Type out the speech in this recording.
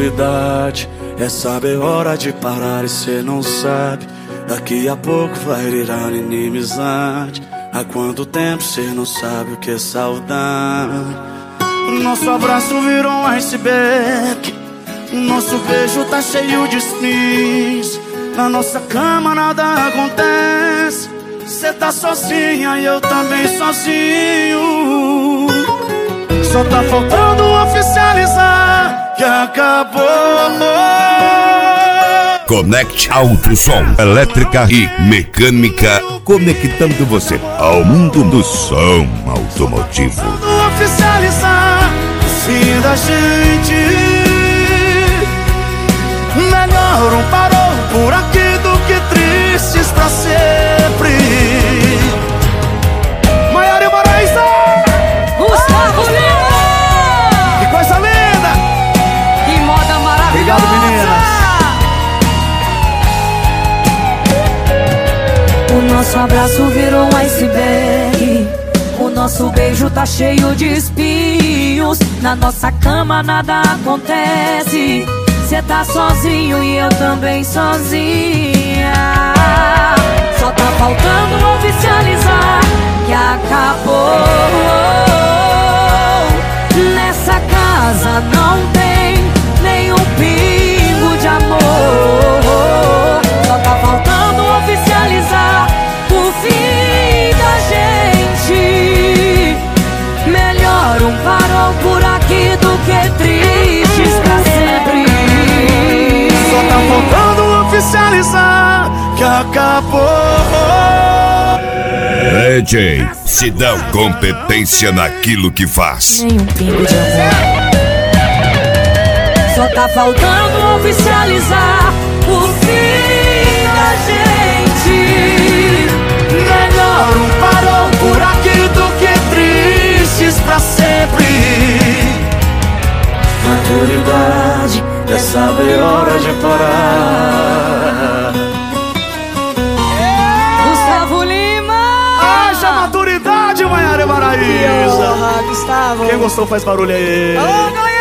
maturidade é saber hora de parar e cê não sabe. Daqui a pouco vai virar inimizade. Há quanto tempo cê não sabe o que é saudade? Nosso abraço virou um iceberg. Nosso beijo tá cheio de espinhos. Na nossa cama nada acontece. Cê tá sozinha e eu também sozinho. Só tá faltando oficializar que acabou. Conecte Autosom, elétrica e mecânica, conectando você ao mundo do som automotivo. Oficializar o fim da gente. Melhor um parou por aqui do que tristes pra sempre. Maiara e Maraísa, Gustavo Lima! que coisa linda! Que moda maravilhosa! Obrigado, meninas. O nosso abraço virou um iceberg. O nosso beijo tá cheio de espinhos. Na nossa cama nada acontece. Cê tá sozinho e eu também sozinha. Só tá faltando oficializar que acabou. Nessa casa não tem nenhum pingo de amor. Só tá faltando oficializar o fim da gente. Melhor um farol por aqui do que tristes pra sempre. Só tá faltando oficializar que acabou. DJ Sidão, competência naquilo que faz. Nenhum pingo de amor. Só tá faltando oficializar o fim da gente. Melhor um parou por aqui do que tristes pra sempre. Maturidade é saber hora de parar. Gustavo Lima! Haja maturidade, Maiara e Maraísa. Gustavo! Quem gostou faz barulho aí. Alô, galera!